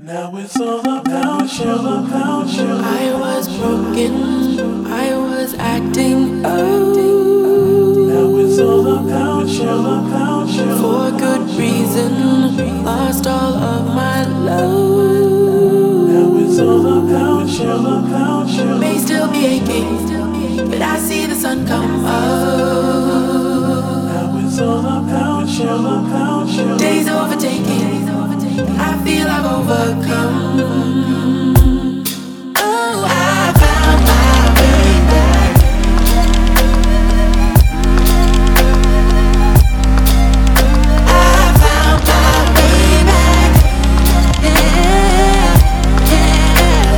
Now it's all about you, about you. I was broken, I was acting out. Now it's all about you, about you. For good reason, lost all of my love. Now it's all about you, about you. May still be aching, but I see the sun come up. Now it's all about you, about you. Days overtaking, I feel I've overcome. Oh, I found my way back. I found my way back. Yeah, yeah.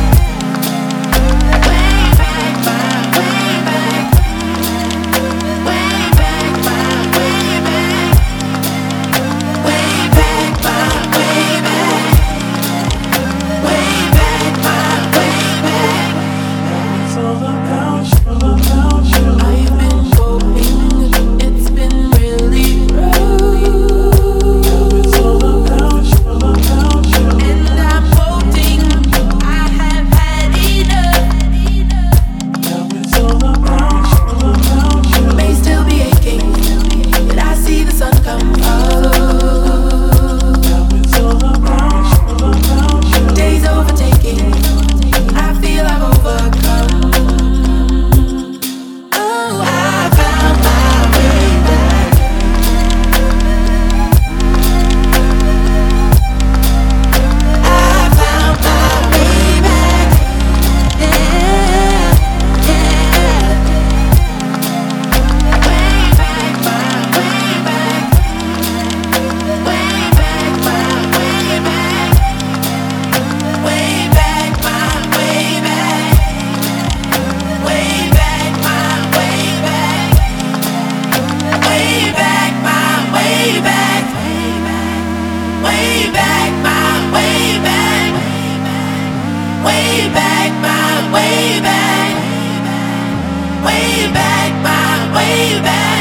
Way back, my way back. Way back, my way back. Way back, my way back. Way back, my way back. Now it's all about you, about you. I've been hoping, it's been really rough. Now it's all about you, about you. And I'm holding, I have had enough. Now it's all about you, about you. May still be aching, but I see the sun come up. Now it's all about you, about you. Days overtaking, I feel I've overcome. Oh, I found my way back. I found my way back. Yeah, yeah. Way back, my way back. Way back, my way back. Way back, my way back. Way back, my way back. Way back, my way back. Way back, my way back. Way back, my way back. Way back, my way back.